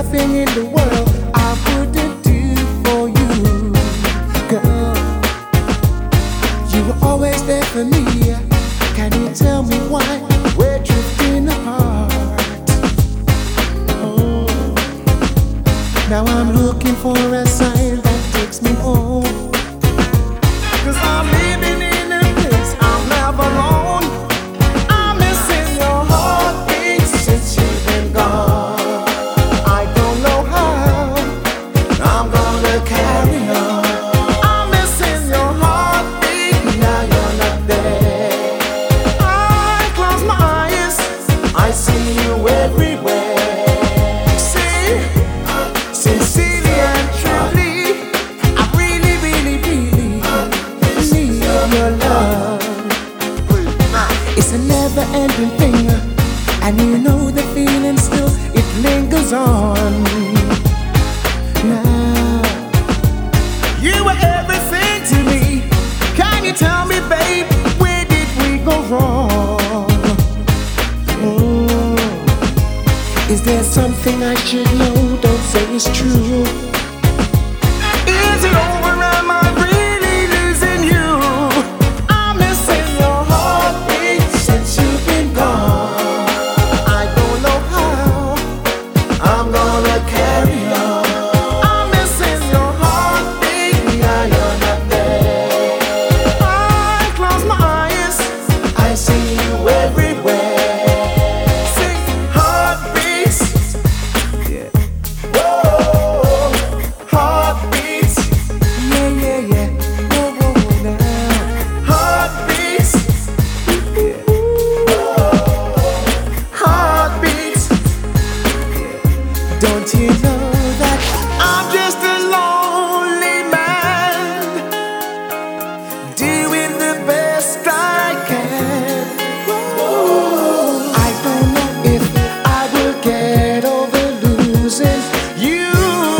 nothing in the world I wouldn't do for you, girl. You were always there for me. Can you tell me why we're drifting apart? Oh, now I'm looking for a sign that takes me home. 'Cause I'm living in a place I'm never alone. I'm missing your heartbeat since you've been gone. I don't know how I'm gonna carry on. I'm missing your heartbeat, now you're not there. I close my eyes, I see you everywhere. See, sincerely and truly, I really, really, really need your love. It's a never-ending thing, and you know the feeling still, it lingers on. Now, you were everything to me. Can you tell me, babe, where did we go wrong? Oh, is there something I should know? Don't say it's true. Is it over? Am I really losing you? I'm missing your heartbeat since you've been gone. I don't know how I'm gonna carry on. I'm missing your heartbeat, now you're not there. I close my eyes, I see you everywhere. Sing heartbeats, yeah. Whoa, heartbeats, yeah, yeah, yeah. Whoa, whoa, whoa, now. Heartbeats, yeah. Heartbeats. Don't you know that I'm just a lonely man doing the best I can? I don't know if I will get over losing you.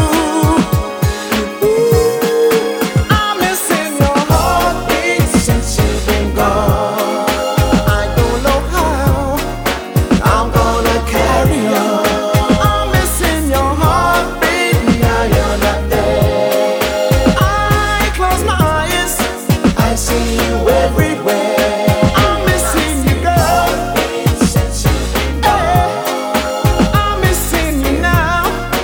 I'm missing your heartbeat since you've been gone. I don't know how I'm gonna carry on. I'm missing your heartbeat, now you're not there. I close my eyes, I see you everywhere. I'm missing you, girl. Hey, I'm missing you now,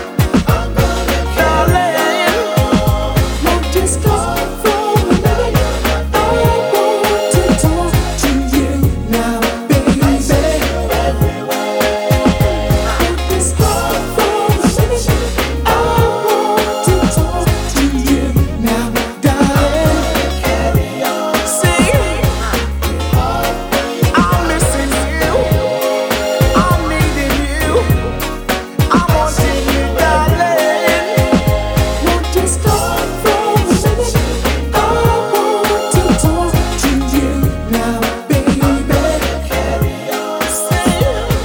darling. Won't you stop for a minute? I want to talk to you now, baby. Won't you stop for a minute? I want to talk to you now, darling. See, I'm missing you, I'm needing you, I'm wanting you, darling. Won't you stop for a minute? I want to talk to you now, baby. See,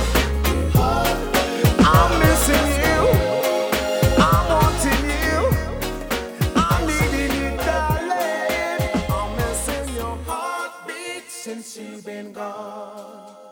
I'm missing you, I'm wanting you, I'm needing you, darling. I'm missing your heartbeat since you've been gone.